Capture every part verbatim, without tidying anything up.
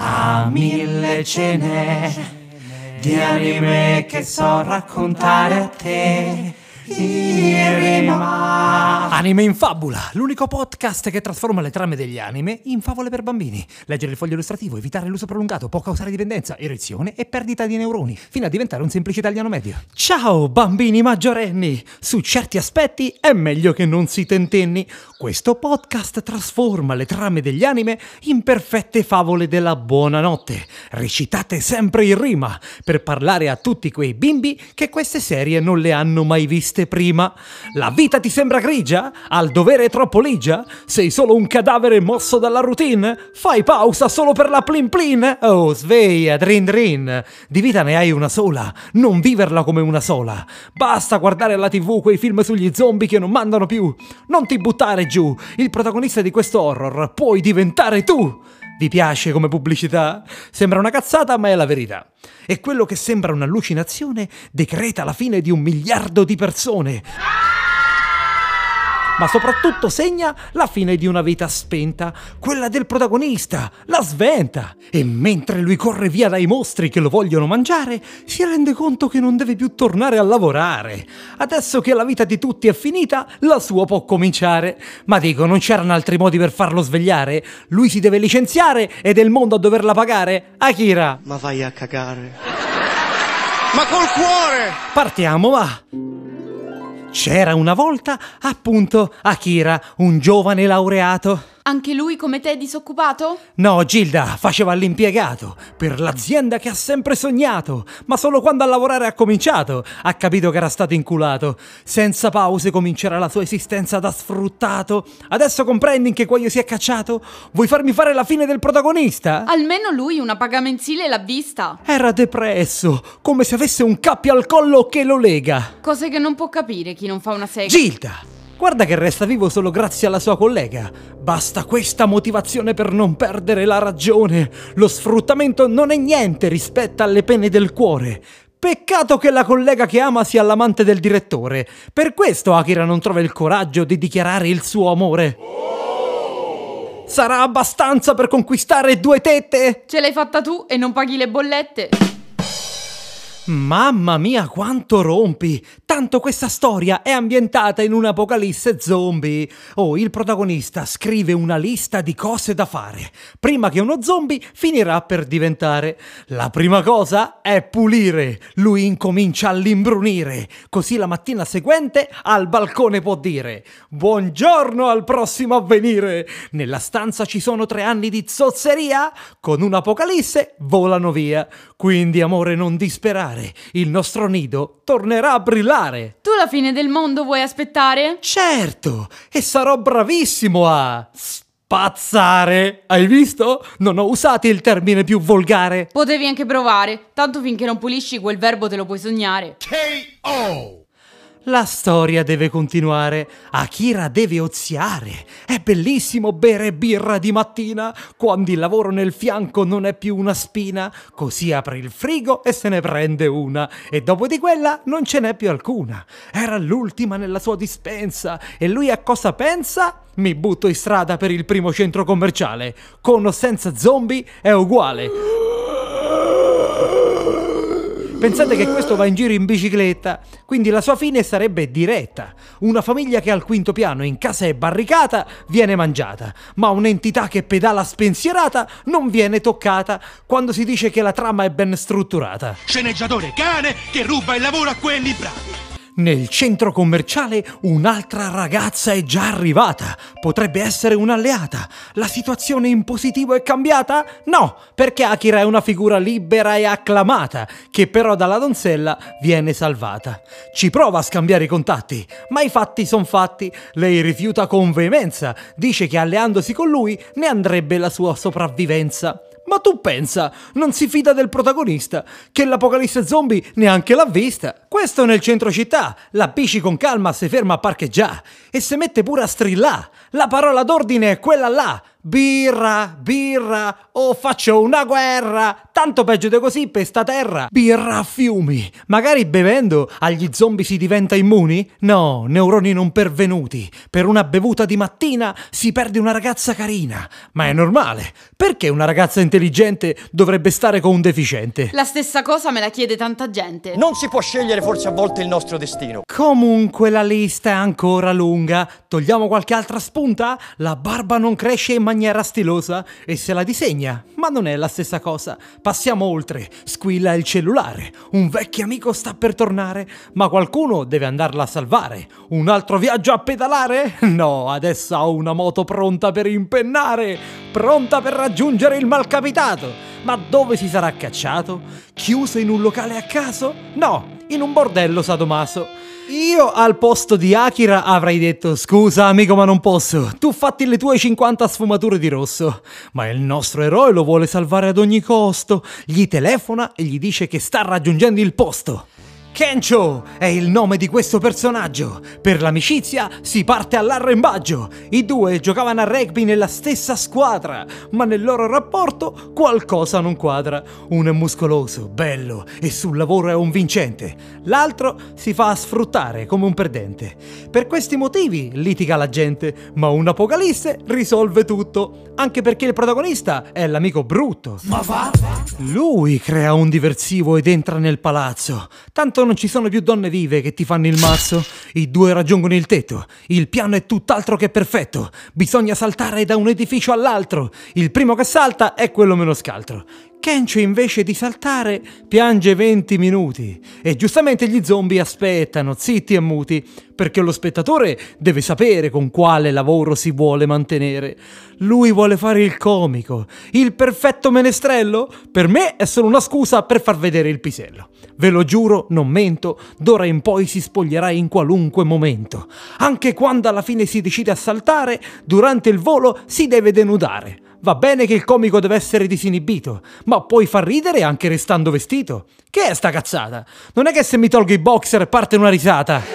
A mille ce n'è di anime che so raccontare a te. In rima. Anime in Fabula, l'unico podcast che trasforma le trame degli anime in favole per bambini. Leggere il foglio illustrativo, evitare l'uso prolungato può causare dipendenza, erezione e perdita di neuroni, fino a diventare un semplice italiano medio. Ciao bambini maggiorenni! Su certi aspetti è meglio che non si tentenni. Questo podcast trasforma le trame degli anime in perfette favole della buonanotte, recitate sempre in rima, per parlare a tutti quei bimbi che queste serie non le hanno mai viste prima. La vita ti sembra grigia? Al dovere troppo ligia? Sei solo un cadavere mosso dalla routine? Fai pausa solo per la plin plin? Oh, sveglia, drin drin. Di vita ne hai una sola, non viverla come una sola. Basta guardare alla tivù quei film sugli zombie che non mandano più. Non ti buttare giù, il protagonista di questo horror puoi diventare tu. Vi piace come pubblicità? Sembra una cazzata, ma è la verità. E quello che sembra un'allucinazione decreta la fine di un miliardo di persone. Ma soprattutto segna la fine di una vita spenta, quella del protagonista, la sventa. E mentre lui corre via dai mostri che lo vogliono mangiare, si rende conto che non deve più tornare a lavorare. Adesso che la vita di tutti è finita, la sua può cominciare. Ma dico, non c'erano altri modi per farlo svegliare? Lui si deve licenziare ed è il mondo a doverla pagare? Akira! Ma vai a cagare. Ma col cuore! Partiamo, va! C'era una volta, appunto, Akira, un giovane laureato. Anche lui come te è disoccupato? No, Gilda, faceva l'impiegato per l'azienda che ha sempre sognato, ma solo quando a lavorare ha cominciato ha capito che era stato inculato. Senza pause comincerà la sua esistenza da sfruttato. Adesso comprendi in che cuoio si è cacciato? Vuoi farmi fare la fine del protagonista? Almeno lui una paga mensile l'ha vista. Era depresso, come se avesse un cappio al collo che lo lega. Cose che non può capire chi non fa una sega. Gilda! Guarda che resta vivo solo grazie alla sua collega. Basta questa motivazione per non perdere la ragione. Lo sfruttamento non è niente rispetto alle pene del cuore. Peccato che la collega che ama sia l'amante del direttore. Per questo Akira non trova il coraggio di dichiarare il suo amore. Sarà abbastanza per conquistare due tette? Ce l'hai fatta tu e non paghi le bollette. Mamma mia quanto rompi! Tanto questa storia è ambientata in un'apocalisse zombie. Oh, il protagonista scrive una lista di cose da fare prima che uno zombie finirà per diventare. La prima cosa è pulire. Lui incomincia all'imbrunire. Così la mattina seguente al balcone può dire: buongiorno al prossimo avvenire. Nella stanza ci sono tre anni di zozzeria. Con un'apocalisse volano via. Quindi amore, non disperare. Il nostro nido tornerà a brillare. Tu la fine del mondo vuoi aspettare? Certo, e sarò bravissimo a spazzare. Hai visto? Non ho usato il termine più volgare. Potevi anche provare, tanto finché non pulisci quel verbo te lo puoi sognare. K O La storia deve continuare. Akira deve oziare. È bellissimo bere birra di mattina, quando il lavoro nel fianco non è più una spina. Così apre il frigo e se ne prende una. E dopo di quella non ce n'è più alcuna. Era l'ultima nella sua dispensa. E lui a cosa pensa? Mi butto in strada per il primo centro commerciale. Con o senza zombie è uguale. Pensate che questo va in giro in bicicletta, quindi la sua fine sarebbe diretta. Una famiglia che al quinto piano in casa è barricata viene mangiata, ma un'entità che pedala spensierata non viene toccata quando si dice che la trama è ben strutturata. Sceneggiatore cane che ruba il lavoro a quelli bravi. Nel centro commerciale un'altra ragazza è già arrivata. Potrebbe essere un'alleata. La situazione in positivo è cambiata? No, perché Akira è una figura libera e acclamata, che però dalla donzella viene salvata. Ci prova a scambiare i contatti, ma i fatti son fatti. Lei rifiuta con veemenza. Dice che alleandosi con lui ne andrebbe la sua sopravvivenza. Ma tu pensa, non si fida del protagonista, che l'apocalisse zombie neanche l'ha vista. Questo nel centro città, la bici con calma si ferma a parcheggiare e si mette pure a strillare. La parola d'ordine è quella là: birra, birra, o faccio una guerra, tanto peggio di così per sta terra. Birra a fiumi, magari bevendo agli zombie si diventa immuni? No, neuroni non pervenuti. Per una bevuta di mattina si perde una ragazza carina, ma è normale. Perché una ragazza intelligente dovrebbe stare con un deficiente? La stessa cosa me la chiede tanta gente. Non si può scegliere forse a volte il nostro destino. Comunque la lista è ancora lunga. Togliamo qualche altra spunta? La barba non cresce in maniera stilosa e se la disegna, ma non è la stessa cosa. Passiamo oltre. Squilla il cellulare. Un vecchio amico sta per tornare, ma qualcuno deve andarla a salvare. Un altro viaggio a pedalare? No, adesso ho una moto pronta per impennare, pronta per raggiungere il malcapitato. Ma dove si sarà cacciato? Chiuso in un locale a caso? No, in un bordello sadomaso. Io al posto di Akira avrei detto: scusa amico, ma non posso, tu fatti le tue cinquanta sfumature di rosso. Ma il nostro eroe lo vuole salvare ad ogni costo. Gli telefona e gli dice che sta raggiungendo il posto. Kencho è il nome di questo personaggio. Per l'amicizia si parte all'arrembaggio. I due giocavano a rugby nella stessa squadra, ma nel loro rapporto qualcosa non quadra. Uno è muscoloso, bello e sul lavoro è un vincente. L'altro si fa sfruttare come un perdente. Per questi motivi litiga la gente, ma un'apocalisse risolve tutto. Anche perché il protagonista è l'amico brutto. Ma va? Lui crea un diversivo ed entra nel palazzo. Tanto non ci sono più donne vive che ti fanno il mazzo. I due raggiungono il tetto. Il piano è tutt'altro che perfetto. Bisogna saltare da un edificio all'altro. Il primo che salta è quello meno scaltro. Kencho invece di saltare piange venti minuti e giustamente gli zombie aspettano zitti e muti perché lo spettatore deve sapere con quale lavoro si vuole mantenere. Lui vuole fare il comico, il perfetto menestrello. Per me è solo una scusa per far vedere il pisello. Ve lo giuro, non mento, d'ora in poi si spoglierà in qualunque momento. Anche quando alla fine si decide a saltare, durante il volo si deve denudare. Va bene che il comico deve essere disinibito, ma puoi far ridere anche restando vestito. Che è sta cazzata? Non è che se mi tolgo i boxer parte una risata.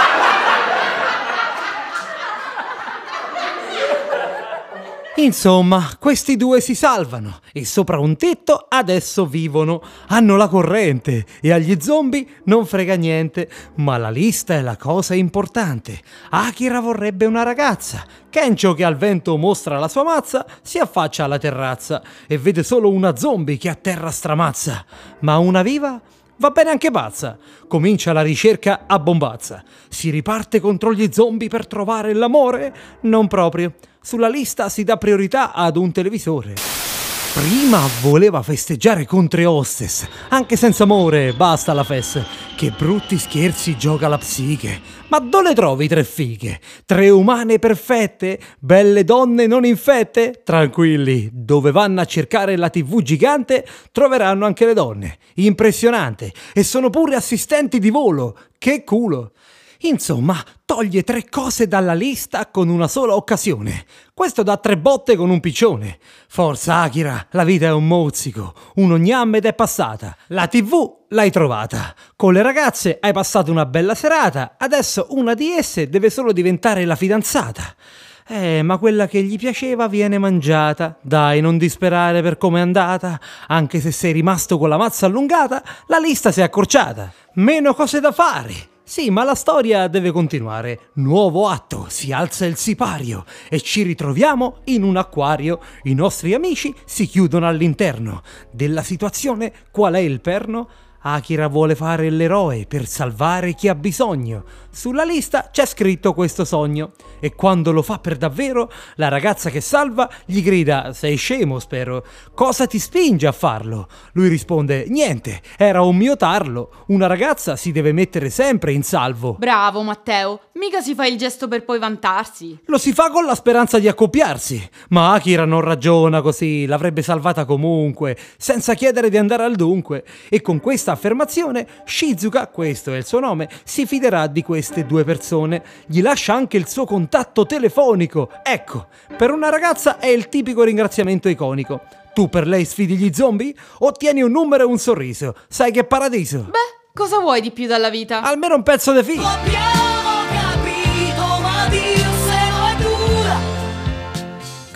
Insomma, questi due si salvano e sopra un tetto adesso vivono. Hanno la corrente e agli zombie non frega niente. Ma la lista è la cosa importante. Akira vorrebbe una ragazza. Kencho, che al vento mostra la sua mazza, si affaccia alla terrazza e vede solo una zombie che a terra stramazza. Ma una viva? Va bene anche pazza. Comincia la ricerca a bombazza. Si riparte contro gli zombie per trovare l'amore? Non proprio. Sulla lista si dà priorità ad un televisore. Prima voleva festeggiare con tre hostess, anche senza amore, basta la festa. Che brutti scherzi gioca la psiche. Ma dove trovi tre fighe? Tre umane perfette? Belle donne non infette? Tranquilli, dove vanno a cercare la tivù gigante troveranno anche le donne. Impressionante. E sono pure assistenti di volo. Che culo. Insomma, toglie tre cose dalla lista con una sola occasione. Questo dà tre botte con un piccione. Forza Akira, la vita è un mozzico, uno gnam ed è passata. La tivù l'hai trovata. Con le ragazze hai passato una bella serata, adesso una di esse deve solo diventare la fidanzata. Eh, ma quella che gli piaceva viene mangiata. Dai, non disperare per come è andata. Anche se sei rimasto con la mazza allungata, la lista si è accorciata. Meno cose da fare. Sì, ma la storia deve continuare. Nuovo atto, si alza il sipario e ci ritroviamo in un acquario. I nostri amici si chiudono all'interno. Della situazione qual è il perno? Akira vuole fare l'eroe per salvare chi ha bisogno. Sulla lista c'è scritto questo sogno. E quando lo fa per davvero, la ragazza che salva gli grida: sei scemo, spero. Cosa ti spinge a farlo? Lui risponde: niente, era un mio tarlo. Una ragazza si deve mettere sempre in salvo. Bravo Matteo, mica si fa il gesto per poi vantarsi. Lo si fa con la speranza di accoppiarsi. Ma Akira non ragiona così, l'avrebbe salvata comunque, senza chiedere di andare al dunque. E con questa affermazione Shizuka, questo è il suo nome, si fiderà di queste due persone. Gli lascia anche il suo contatto telefonico. Ecco, per una ragazza è il tipico ringraziamento iconico. Tu per lei sfidi gli zombie? Ottieni un numero e un sorriso. Sai che paradiso? Beh, cosa vuoi di più dalla vita? Almeno un pezzo di figo.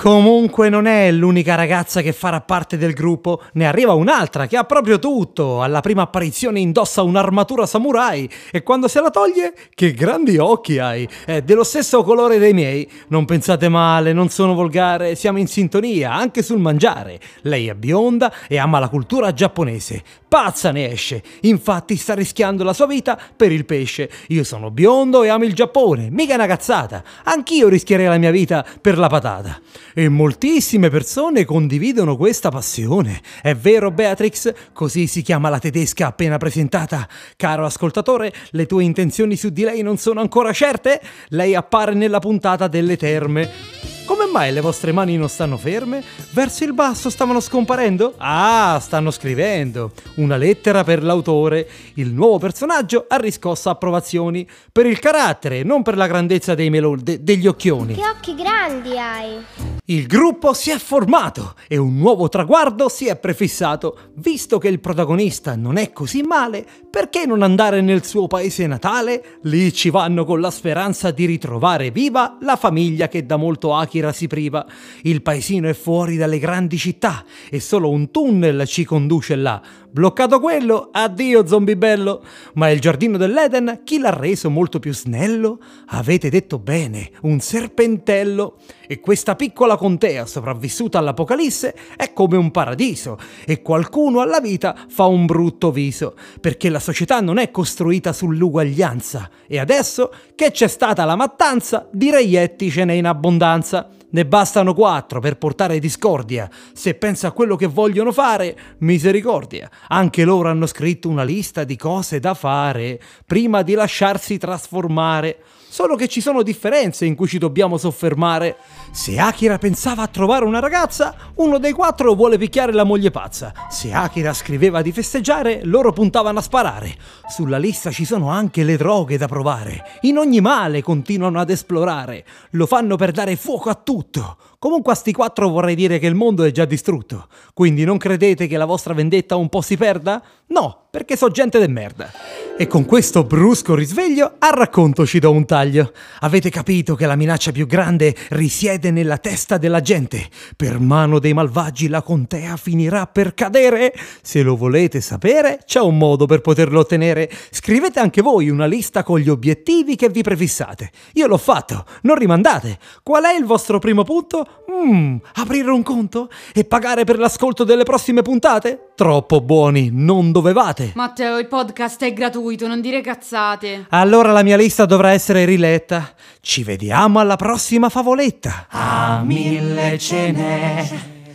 Comunque non è l'unica ragazza che farà parte del gruppo, ne arriva un'altra che ha proprio tutto. Alla prima apparizione indossa un'armatura samurai e quando se la toglie, che grandi occhi hai, è dello stesso colore dei miei. Non pensate male, non sono volgare, siamo in sintonia anche sul mangiare. Lei è bionda e ama la cultura giapponese, pazza ne esce, infatti sta rischiando la sua vita per il pesce. Io sono biondo e amo il Giappone, mica una cazzata, anch'io rischierei la mia vita per la patata. E moltissime persone condividono questa passione. È vero, Beatrix? Così si chiama la tedesca appena presentata. Caro ascoltatore, le tue intenzioni su di lei non sono ancora certe? Lei appare nella puntata delle terme. Come mai le vostre mani non stanno ferme? Verso il basso stavano scomparendo? Ah, stanno scrivendo. Una lettera per l'autore. Il nuovo personaggio ha riscosso approvazioni. Per il carattere, non per la grandezza dei meloni, de- degli occhioni. Che occhi grandi hai! Il gruppo si è formato e un nuovo traguardo si è prefissato. Visto che il protagonista non è così male, perché non andare nel suo paese natale? Lì ci vanno con la speranza di ritrovare viva la famiglia che da molto Akira si priva. Il paesino è fuori dalle grandi città e solo un tunnel ci conduce là. Bloccato quello, addio zombie bello. Ma il giardino dell'Eden chi l'ha reso molto più snello? Avete detto bene, un serpentello. E questa piccola contea sopravvissuta all'apocalisse è come un paradiso e qualcuno alla vita fa un brutto viso, perché la società non è costruita sull'uguaglianza. E adesso che c'è stata la mattanza, di reietti ce n'è in abbondanza. Ne bastano quattro per portare discordia. Se pensa a quello che vogliono fare, misericordia. Anche loro hanno scritto una lista di cose da fare prima di lasciarsi trasformare. Solo che ci sono differenze in cui ci dobbiamo soffermare. Se Akira pensava a trovare una ragazza, uno dei quattro vuole picchiare la moglie pazza. Se Akira scriveva di festeggiare, loro puntavano a sparare. Sulla lista ci sono anche le droghe da provare. In ogni male continuano ad esplorare. Lo fanno per dare fuoco a tutto. Comunque a sti quattro vorrei dire che il mondo è già distrutto. Quindi non credete che la vostra vendetta un po' si perda? No, perché so gente de merda. E con questo brusco risveglio al racconto ci do un taglio. Avete capito che la minaccia più grande risiede nella testa della gente. Per mano dei malvagi la contea finirà per cadere? Se lo volete sapere, c'è un modo per poterlo ottenere. Scrivete anche voi una lista con gli obiettivi che vi prefissate. Io l'ho fatto, non rimandate. Qual è il vostro primo punto? Mmm, aprire un conto? E pagare per l'ascolto delle prossime puntate? Troppo buoni, non dovevate. Matteo, il podcast è gratuito, non dire cazzate. Allora la mia lista dovrà essere riletta. Ci vediamo alla prossima favoletta. A mille ce n'è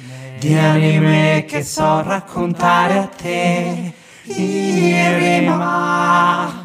di anime che so raccontare a te. Irima.